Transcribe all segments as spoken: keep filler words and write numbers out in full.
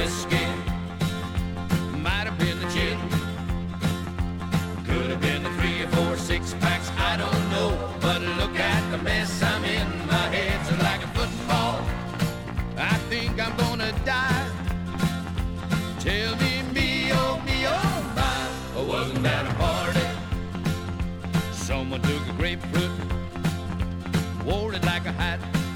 whiskey, might have been the gin, could have been the three or four six packs, I don't know. But look at the mess I'm in, my head's like a football. I think I'm gonna die. Tell me, me, oh, me, oh, my, oh, wasn't that a party? Someone took a grapefruit, wore it like a hat.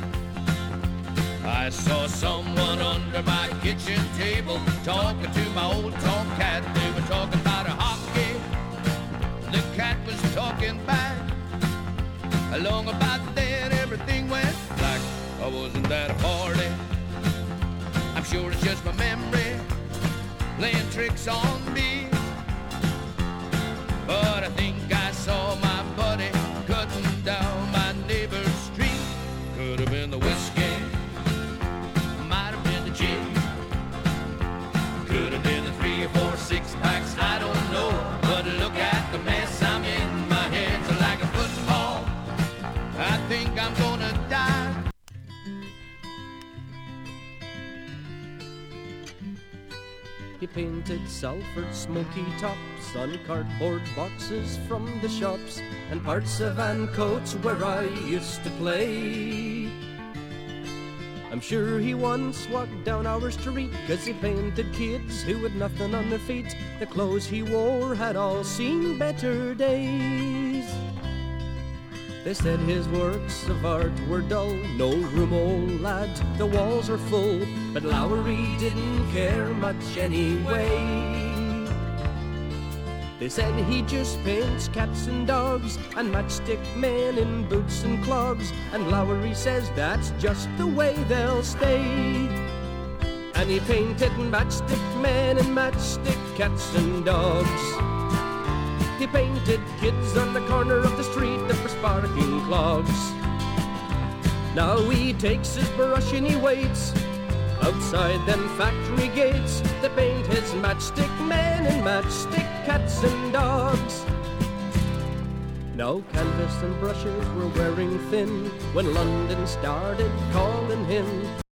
I saw someone under my kitchen table talking to my old tomcat. They were talking about a hockey. The cat was talking back. Along about then everything went black. Oh, wasn't that a party? I'm sure it's just my memory playing tricks on me. But I think I saw my buddy cutting down my neighbor's street. Could have been the whiskey, might have been the gin, could have been the three or four six packs, I don't know. But look at the mess I'm in, my head's like a football. I think I'm gonna die. He painted Salford smoky tops on cardboard boxes from the shops and parts of Ancoats where I used to play. I'm sure he once walked down our street 'cause he painted kids who had nothing on their feet. The clothes he wore had all seen better days. They said his works of art were dull, no room, old lad, the walls are full. But Lowry didn't care much anyway. They said he just paints cats and dogs and matchstick men in boots and clogs. And Lowry says that's just the way they'll stay. And he painted matchstick men and matchstick cats and dogs. He painted kids on the corner of the street that were sparking clogs. Now he takes his brush and he waits outside them factory gates to paint his matchstick men and matchstick cats and dogs. Now canvas and brushes were wearing thin when London started calling him.